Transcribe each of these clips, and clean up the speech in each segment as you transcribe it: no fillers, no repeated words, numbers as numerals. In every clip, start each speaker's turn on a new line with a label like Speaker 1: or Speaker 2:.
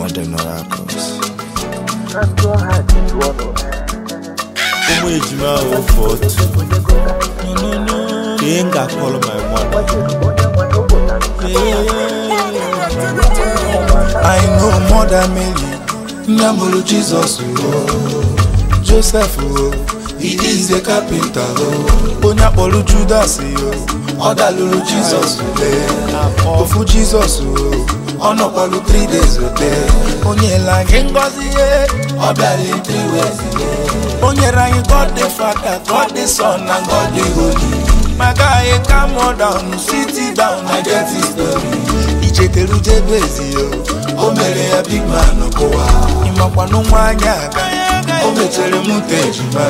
Speaker 1: More than miracles.
Speaker 2: Ain't call my mother.
Speaker 1: I know more than Mary. Nyamulu Jesus, Joseph, he is a carpenter. Onyapolu Judas, Odalulu Jesus, Ofu Jesus, Onopolu 3 days a day. Onyela Gengozi, Obali 3 ways. Onyera, God the Father, God the Son, and God the Holy. My guy, come on down, sit down, I get his story. Icheteru Jebezi, O mere a big man, Okoa. Imakwanu Wanyaga, O metere Mutejima.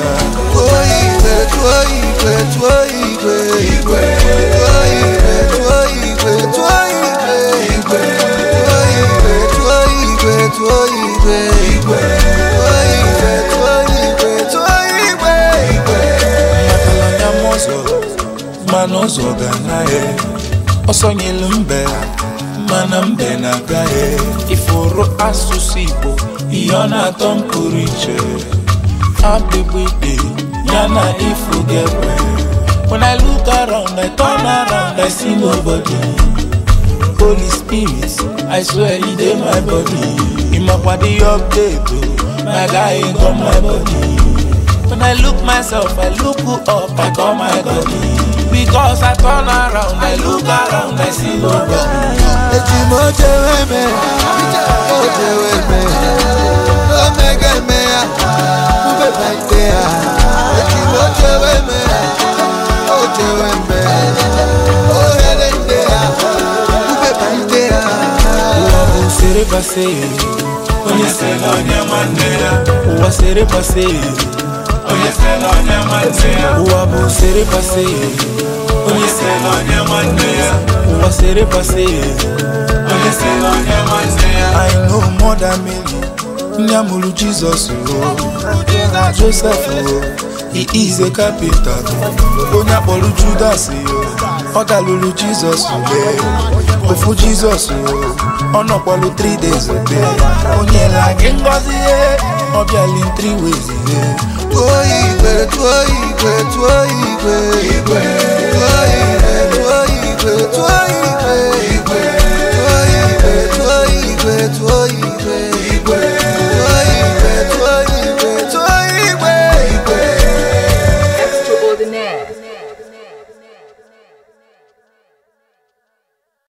Speaker 1: Manozo ganae, osonyelu mbe, manambe nagae. Iforo asusibo, iona tompuriche. Abibide, yana ifugebe. When I look around, I turn around, I see nobody. Holy Spirit, I swear he did my body. In my body update, my guy ain't on my body. When I look myself, I look up, I call my body. Because I turn around, I look around, I see nobody. I know more than Mary. Nyamulu Jesus, Joseph, he is a carpenter. Onyapolu Judas, Odalulu Jesus, Ofu Jesus, Onopolu 3 days a day. Onyela Gengozi, Obiali 3 ways.